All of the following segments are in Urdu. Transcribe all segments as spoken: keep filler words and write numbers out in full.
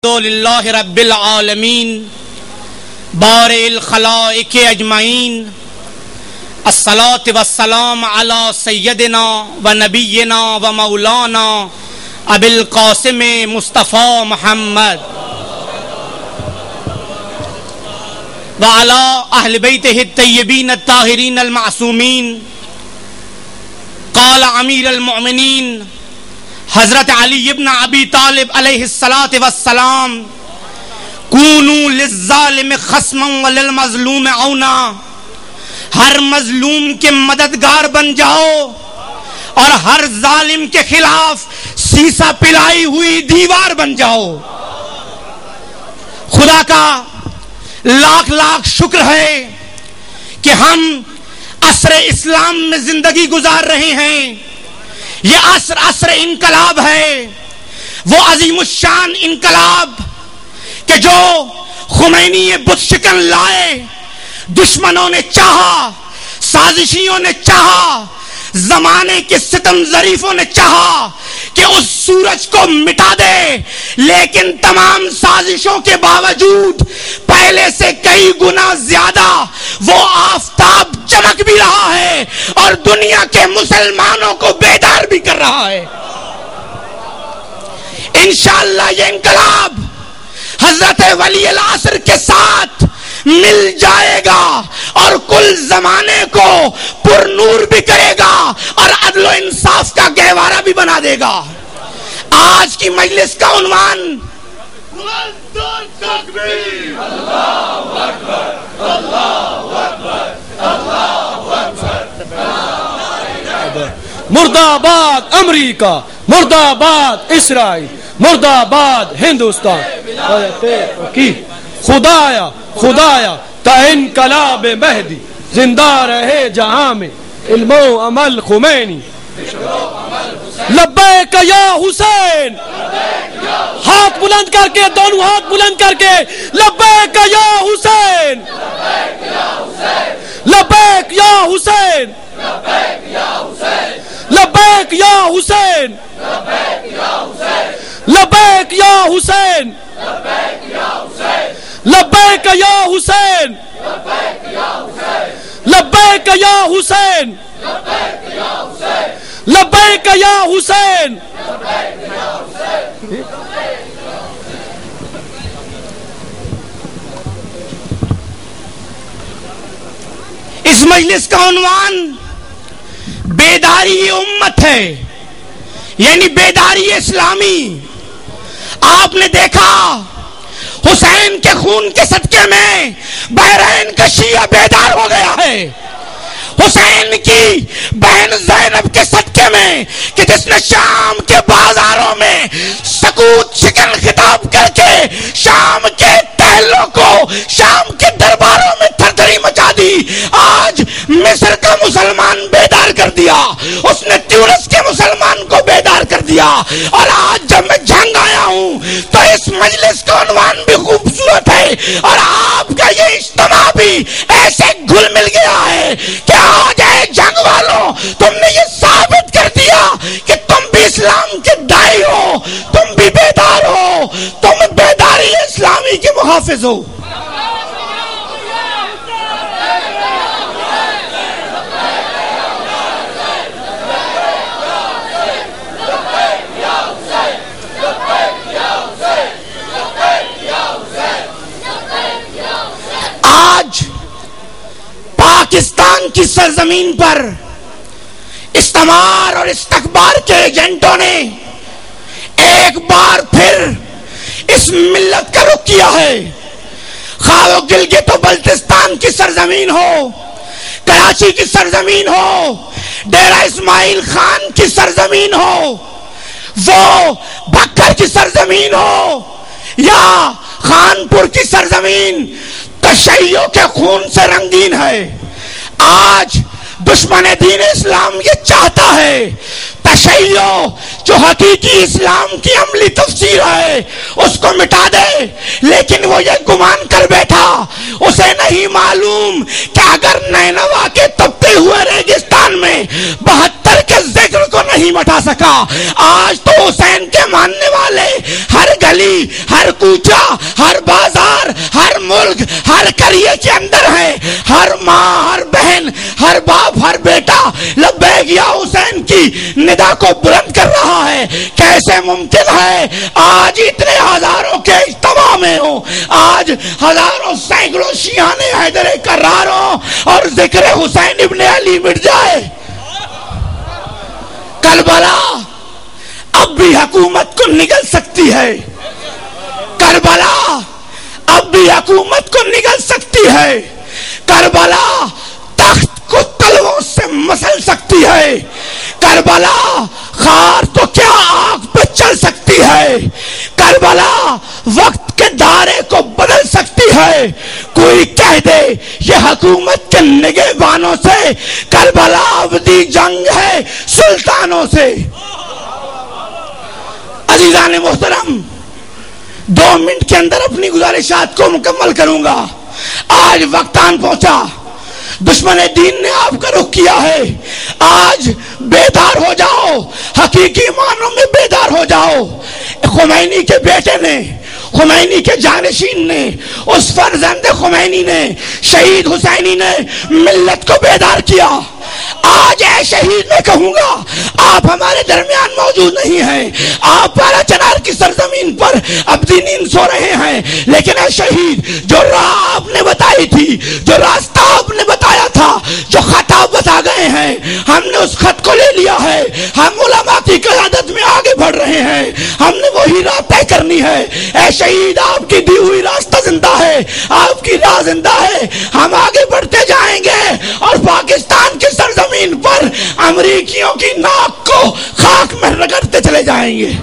للہ رب العالمین بارئ الخلائق اجمعین الصلاة والسلام علی سیدنا و نبینا و مولانا ابی القاسم مصطفی محمد وعلی اہل بیتہ الطیبین الطاہرین المعصومین. قال امیر المؤمنین حضرت علی ابن ابی طالب علیہ الصلاۃ والسلام کونوا للظالم خصما وللمظلوم عونا. ہر مظلوم کے مددگار بن جاؤ اور ہر ظالم کے خلاف سیسا پلائی ہوئی دیوار بن جاؤ. خدا کا لاکھ لاکھ شکر ہے کہ ہم عصر اسلام میں زندگی گزار رہے ہیں. یہ عصر عصر انقلاب ہے، وہ عظیم الشان انقلاب کہ جو خمینی بت شکن لائے. دشمنوں نے چاہا، سازشیوں نے چاہا، زمانے کے ستم ظریفوں نے چاہا کہ اس سورج کو مٹا دے، لیکن تمام سازشوں کے باوجود پہلے سے کئی گنا زیادہ وہ آفتاب چمک بھی رہا ہے اور دنیا کے مسلمانوں کو بیدار بھی کر رہا ہے. انشاءاللہ یہ انقلاب حضرت ولی العصر کے ساتھ مل جائے گا اور کل زمانے کو پر نور بھی کرے گا اور عدل و انصاف کا گہوارہ بھی بنا دے گا. آج کی مجلس کا عنوان مرد آباد امریکہ، مرد آباد اسرائیل، مرد آباد ہندوستان. کی خدایا خدایا تا انقلاب مہدی زندہ رہے جہاں میں علم و عمل خمینی. لبیک یا حسین، ہاتھ بلند کر کے، دونوں ہاتھ بلند کر کے، لبیک یا حسین، لبیک یا حسین، لبیک یا حسین، لبیک یا حسین، لبیک یا حسین، لبیک یا حسین، لبیک یا حسین. اس مجلس کا عنوان بیداری امت ہے، یعنی بیداری اسلامی. آپ نے دیکھا حسین کے خون کے صدقے میں بحرین کا شیعہ بیدار ہو گیا ہے. حسین کی بہن زینب کے صدقے میں کہ جس نے شام کے بازاروں میں سکوت شکن خطاب کر کے شام کے ٹہلوں کو شام کے درباروں میں تھرتھری مچا دی، آج مصر کا مسلمان بیدار کر دیا، اس نے تیونس کے مسلمان کو بیدار کر دیا. اور آج جب میں جھنگ آیا ہوں تو اس مجلس کا عنوان بھی خوبصورت ہے اور آپ کا یہ اجتماع بھی ایسے گھل مل گیا ہے کہ آج اے جنگ والوں تم نے یہ ثابت کر دیا کہ تم بھی اسلام کے داعی ہو، تم بھی بیدار ہو، تم بیداری اسلامی کے محافظ ہو. آج پاکستان کی سرزمین پر استعمار اور استکبار کے ایجنٹوں نے ایک بار پھر اس ملت کا رخ کیا ہے. خواہ وہ گلگت و بلتستان کی سرزمین ہو، کراچی کی سرزمین ہو، ڈیرہ اسماعیل خان کی سرزمین ہو، وہ بھکر کی سرزمین ہو یا خانپور کی سرزمین، تشیعوں کے خون سے رنگین ہے. آج دشمن دین اسلام یہ چاہتا ہے تشیع جو حقیقی اسلام کی عملی تفسیر ہے اس کو مٹا دے، لیکن وہ یہ گمان کر بیٹھا، اسے نہیں معلوم کہ اگر نینوا کے تپتے ہوئے ریگستان میں بہتر کے ذکر کو نہیں مٹا سکا، آج تو حسین کے ماننے والے ہر گلی، ہر کوچہ، ہر بازار، ہر ملک، ہر قریے کے اندر ہے، ہر ماں، ہر بہن، ہر باپ، ہر بیٹا لبیک یا حسین کی ندا کو بلند کر رہا ہے۔ کیسے ممکن ہے آج اتنے ہزاروں کے اجتماع میں ہوں، آج ہزاروں سینکڑوں شیعان حیدر کرار ہوں اور ذکر حسین ابن علی مٹ جائے؟ کربلا اب بھی حکومت کو نگل سکتی ہے، کربلا اب بھی حکومت کو نگل سکتی ہے، کربلا تخت کو تلووں سے مسل سکتی ہے، کربلا خار تو کیا آگ پہ چل سکتی ہے، کربلا وقت کے دائرے کو بدل سکتی ہے۔ کوئی کہہ دے یہ حکومت کے نگہبانوں سے، کربلا ابدی جنگ ہے سلطانوں سے۔ عزیزان محترم، دو منٹ کے اندر اپنی گزارشات کو مکمل کروں گا۔ آج وقت آن پہنچا، دشمن دین نے آپ کا رخ کیا ہے، آج بیدار ہو جاؤ، حقیقی معنوں میں بیدار ہو جاؤ۔ خمینی کے بیٹے نے، خمینی کے جانشین نے، اس فرزند خمینی نے، شہید حسینی نے ملت کو بیدار کیا۔ آج اے شہید میں کہوں گا، آپ ہمارے درمیان موجود نہیں ہیں، آپ پارا چنار کی سرزمین پر ابدی نیند سو رہے ہیں، لیکن اے شہید جو راہ آپ نے بتائی تھی، جو راستہ آپ نے بتایا تھا، جو خط آپ بتا گئے ہیں، ہم نے اس خط کو لے لیا ہے، ہم علماء کی قیادت میں آگے بڑھ رہے ہیں، ہم نے وہی راہ طے کرنی ہے۔ اے شہید آپ کی دی ہوئی راستہ زندہ ہے، آپ کی راہ زندہ ہے، ہم آگے بڑھتے جائیں گے اور پاکستان کی سرزمین پر امریکیوں کی ناک کو خاک میں رگڑتے چلے جائیں گے۔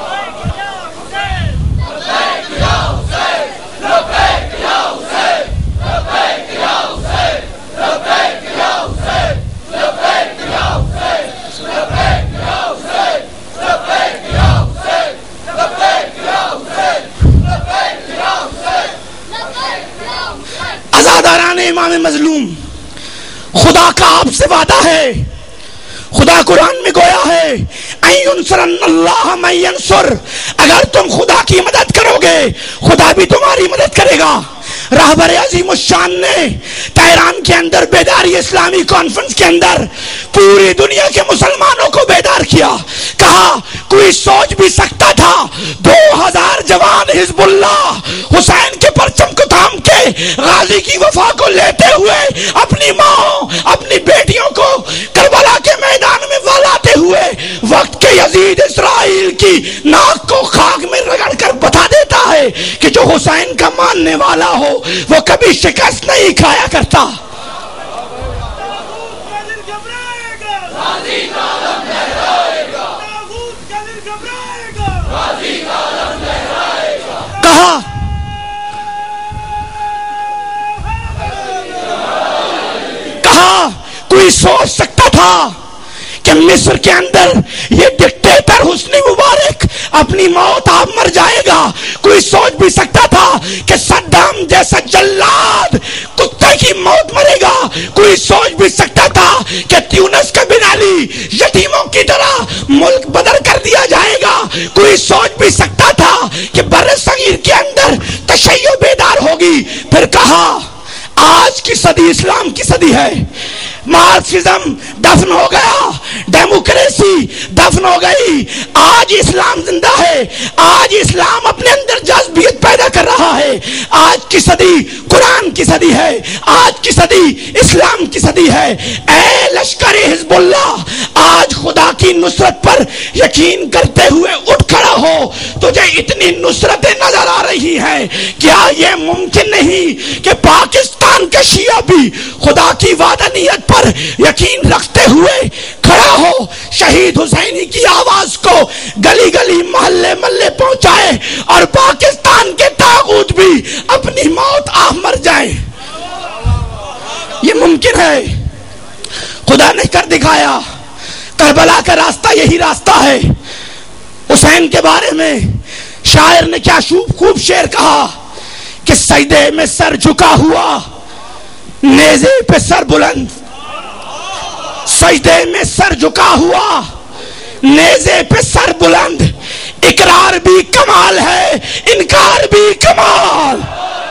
عزاداران امام مظلوم، خدا کا آپ سے وعدہ ہے، خدا قرآن میں گویا ہے اَن يَنْصُرَنَّ اللَّهَ مَن يَنْصُرُ، اگر تم خدا کی مدد کرو گے خدا بھی تمہاری مدد کرے گا۔ رہبر عظیم الشان نے تہران کے اندر بیداری اسلامی کانفرنس کے اندر پوری دنیا کے مسلمانوں کو بیدار کیا، کہا کوئی سوچ بھی سکتا تھا دو ہزار جوان حزب اللہ حسین کے پرچم کو تھام کے غازی کی وفا کو لیتے ہوئے اپنی ماں اپنی بیٹیوں کو کربلا کے میدان میں ولاتے ہوئے وقت کے یزید اسرائیل کی ناک کو خاک میں رگڑ کر بتا دیتا ہے کہ جو حسین کا ماننے والا ہو وہ کبھی شکست نہیں کھایا کرتا۔ کہا کہا کوئی سوچ سکتا تھا کہ مصر کے اندر یہ ڈکٹیٹر حسنی مبارک اپنی موت آپ مر جائے گا؟ کوئی سوچ بھی سکتا تھا کہ صدام جیسا جلاد کتے کی موت مرے گا؟ کوئی سوچ بھی سکتا تھا کہ تیونس کا بن علی یتیموں کی طرح ملک بدر کر دیا جائے گا؟ کوئی سوچ بھی سکتا تھا کہ بر صغیر کے اندر تشیع بیدار ہوگی؟ پھر کہا آج کی صدی اسلام کی صدی ہے، مارکسزم دفن ہو گیا، ڈیموکریسی دفن ہو گئی، آج اسلام زندہ ہے، آج اسلام اپنے اندر جاذبیت پیدا کر رہا ہے۔ آج کی صدی قرآن کی صدی ہے، آج کی صدی اسلام کی صدی ہے۔ اے لشکر حزب اللہ، آج خدا کی نصرت پر یقین کرتے ہوئے اٹھ کھڑا ہو، تجھے اتنی نصرتیں نظر آ رہی ہیں، کیا یہ ممکن نہیں کہ پاکستان کا شیعہ بھی خدا کی وحدانیت پر یقین رکھتے ہوئے کھڑا ہو، شہید حسینی کی آواز کو گلی گلی محلے محلے پہنچائے اور پاکستان کے طاغوت بھی اپنی موت آہ مر جائیں؟ یہ ممکن ہے۔ خدا نے کر دکھایا. کربلا کا راستہ یہی راستہ ہے. حسین کے بارے میں شاعر نے کیا خوب خوب شعر کہا کہ سجدے میں سر جھکا ہوا نیزے پہ سر بلند. سجدے میں سر جھکا ہوا نیزے پہ سر بلند. اقرار بھی کمال ہے, انکار بھی کمال.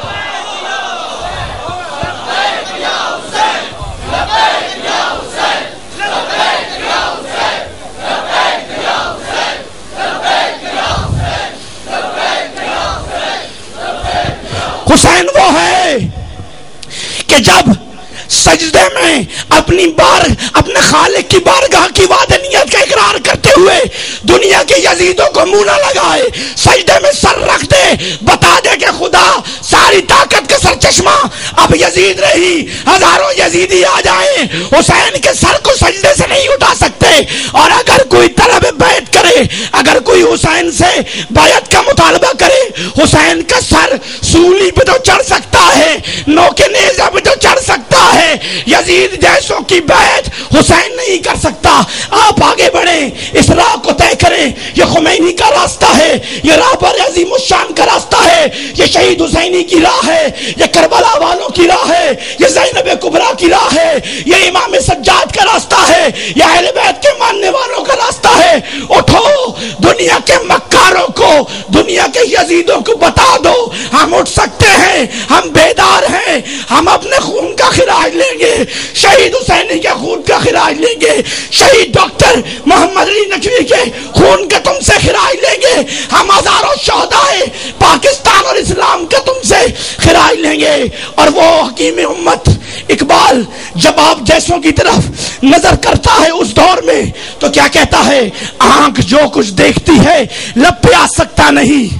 حسین وہ ہے کہ جب سجدے میں اپنی بار اپنے خالق کی بارگاہ کی وحدانیت کا اقرار کرتے ہوئے دنیا کے یزیدوں کو منہ نہ لگائے, سجدے میں سر رکھ دے, بتا دے کہ خدا ساری طاقت کا سرچشمہ اب یزید رہی, ہزاروں یزیدی آ جائیں حسین کے سر کو سجدے سے نہیں اٹھا سکتے. اور اگر کوئی طلب بیعت کرے, اگر کوئی حسین سے بیعت کا مطالبہ کرے, حسین کا سر سولی پہ تو چڑھ سکتا ہے, نوکے نیزہ پہ تو چڑھ سکتا ہے, یزید جیسوں کی بیعت حسین نہیں کر سکتا. آپ آگے بڑھیں, اس راہ کو طے کریں. یہ خمینی کا راستہ ہے, یہ رہبر عظیم الشان کا راستہ ہے, یہ شہید حسینی کی راہ ہے, یہ کربلا والوں کی راہ ہے, یہ زینب کبریٰ کی راہ ہے, یہ امام سجاد کا راستہ ہے, یہ اہل بیت کے ماننے والوں کا راستہ ہے. اٹھو, دنیا کے مکاروں کو, دنیا کے یزیدوں کو بتا دو ہم اٹھ سکتے ہیں, ہم بیدار ہیں, ہم اپنے خون کا خراج لیں گے, شہید حسینی کے خون کا خراج لیں گے, شہید ڈاکٹر محمد علی نقوی کے خون کا تم سے خراج لیں گے, ہم ہزاروں شہدائے پاکستان اور اسلام کا تم سے خراج لیں گے. اور وہ حکیم امت اقبال جب آپ جیسوں کی طرف نظر کرتا ہے اس دور میں تو کیا کہتا ہے, آنکھ جو کچھ دیکھتی ہے لب پہ آ سکتا نہیں.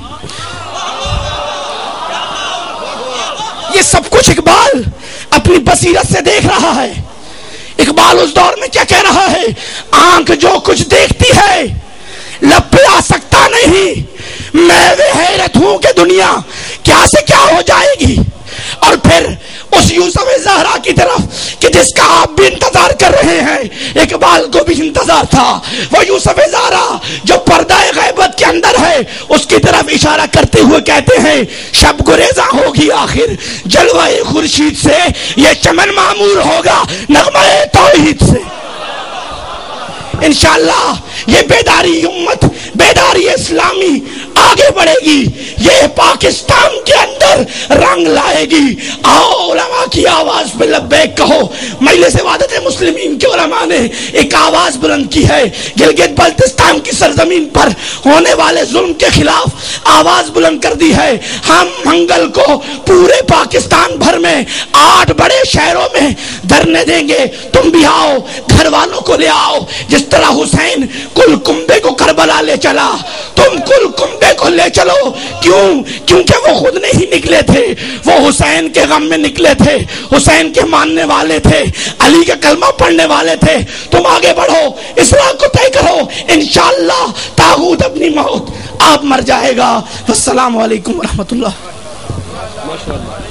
یہ سب کچھ اقبال اپنی بصیرت سے دیکھ رہا ہے. اقبال اس دور میں کیا کہہ رہا ہے, آنکھ جو کچھ دیکھتی ہے لب پہ آ سکتا نہیں. میں وہ حیرت ہوں کہ دنیا کیا سے کیا ہو جائے گی. اور پھر اس یوسف زہرا کی طرف کہ جس کا آپ بھی انتظار کر رہے ہیں, اقبال کو بھی انتظار تھا. وہ یوسف زہرا جو پردہ غیبت کے اندر ہے, اس کی طرف اشارہ کرتے ہوئے کہتے ہیں, شب گریزاں ہوگی آخر جلوہ خورشید سے, یہ چمن معمور ہوگا نغمہ توحید سے. انشاءاللہ یہ بیداری امت, بیداری اسلامی آگے بڑھے گی, یہ پاکستان کے اندر رنگ لائے گی. آؤ علماء کی آواز پہ لبیک کہو. مجلس وحدت مسلمین کے علماء نے ایک آواز بلند کی ہے, گلگت بلتستان کی سرزمین پر ہونے والے ظلم کے خلاف آواز بلند کر دی ہے. ہم منگل کو پورے پاکستان بھر میں آٹھ بڑے شہروں میں دھرنے دیں گے. تم بھی آؤ, گھر والوں کو لے آؤ. جس طرح حسین کل کنبے کو کربلا لے چلا, تم کل کنبے کو لے چلو. کیوں؟ کیونکہ وہ خود نہیں نکلے تھے, وہ حسین کے غم میں نکلے تھے, حسین کے ماننے والے تھے, علی کا کلمہ پڑھنے والے تھے. تم آگے بڑھو, اس راہ کو طے کرو, انشاءاللہ طاغوت اپنی موت آپ مر جائے گا. السلام علیکم ورحمۃ اللہ.